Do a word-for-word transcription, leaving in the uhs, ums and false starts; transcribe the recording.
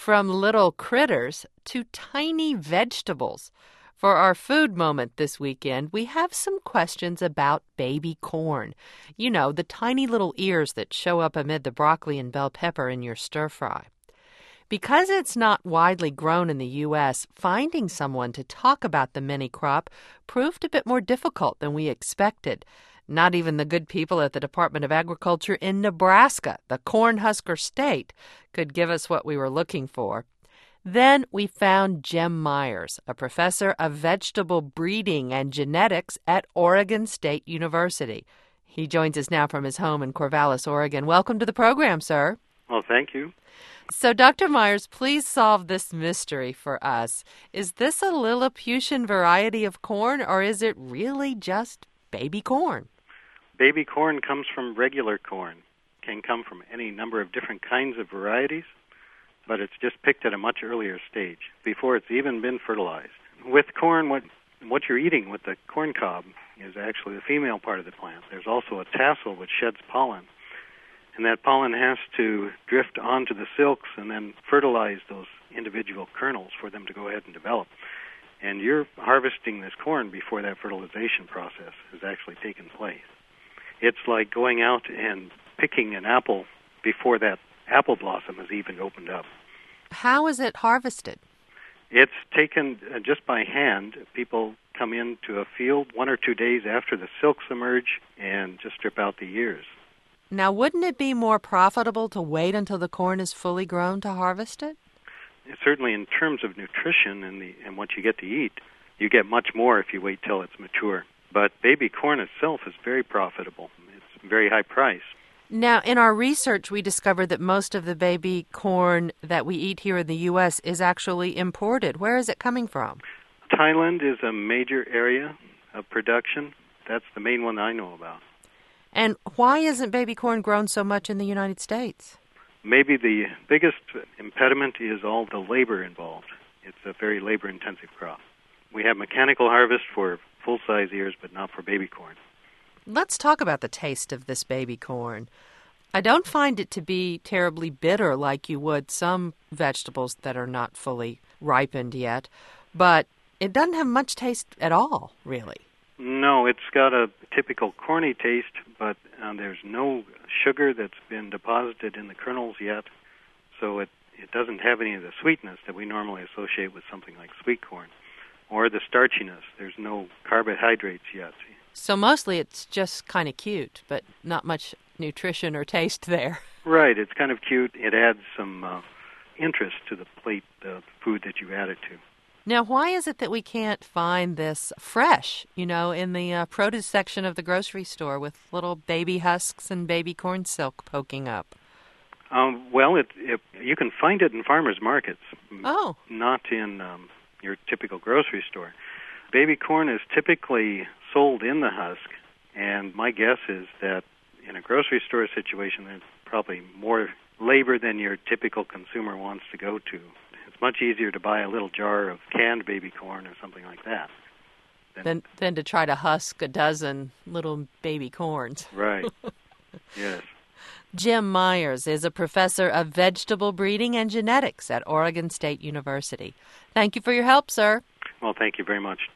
From little critters to tiny vegetables. For our food moment this weekend, we have some questions about baby corn. You know, the tiny little ears that show up amid the broccoli and bell pepper in your stir fry. Because it's not widely grown in the U S, finding someone to talk about the mini crop proved a bit more difficult than we expected. Not even the good people at the Department of Agriculture in Nebraska, the Cornhusker state, could give us what we were looking for. Then we found Jim Myers, a professor of vegetable breeding and genetics at Oregon State University. He joins us now from his home in Corvallis, Oregon. Welcome to the program, sir. Well, thank you. So, Doctor Myers, please solve this mystery for us. Is this a Lilliputian variety of corn, or is it really just baby corn? Baby corn comes from regular corn. It can come from any number of different kinds of varieties, but it's just picked at a much earlier stage, before it's even been fertilized. With corn, what what you're eating with the corn cob is actually the female part of the plant. There's also a tassel which sheds pollen, and that pollen has to drift onto the silks and then fertilize those individual kernels for them to go ahead and develop. And you're harvesting this corn before that fertilization process has actually taken place. It's like going out and picking an apple before that apple blossom has even opened up. How is it harvested? It's taken uh, just by hand. People come into a field one or two days after the silks emerge and just strip out the ears. Now, wouldn't it be more profitable to wait until the corn is fully grown to harvest it? Certainly in terms of nutrition and, the, and what you get to eat, you get much more if you wait till it's mature. But baby corn itself is very profitable. It's very high price. Now, in our research, we discovered that most of the baby corn that we eat here in the U S is actually imported. Where is it coming from? Thailand is a major area of production. That's the main one I know about. And why isn't baby corn grown so much in the United States? Maybe the biggest impediment is all the labor involved. It's a very labor-intensive crop. We have mechanical harvest for full-size ears, but not for baby corn. Let's talk about the taste of this baby corn. I don't find it to be terribly bitter like you would some vegetables that are not fully ripened yet, but it doesn't have much taste at all, really. No, it's got a typical corny taste, but uh, there's no sugar that's been deposited in the kernels yet, so it, it doesn't have any of the sweetness that we normally associate with something like sweet corn, or the starchiness. There's no carbohydrates yet. So mostly it's just kind of cute, but not much nutrition or taste there. Right, it's kind of cute. It adds some uh, interest to the plate of food that you add it to. Now, why is it that we can't find this fresh, you know, in the uh, produce section of the grocery store with little baby husks and baby corn silk poking up? Um, well, it, it, you can find it in farmers markets, oh. not in um, your typical grocery store. Baby corn is typically sold in the husk, and my guess is that in a grocery store situation, there's probably more labor than your typical consumer wants to go to. It's much easier to buy a little jar of canned baby corn or something like that than, than, than to try to husk a dozen little baby corns. Right. Yes. Jim Myers is a professor of vegetable breeding and genetics at Oregon State University. Thank you for your help, sir. Well, thank you very much.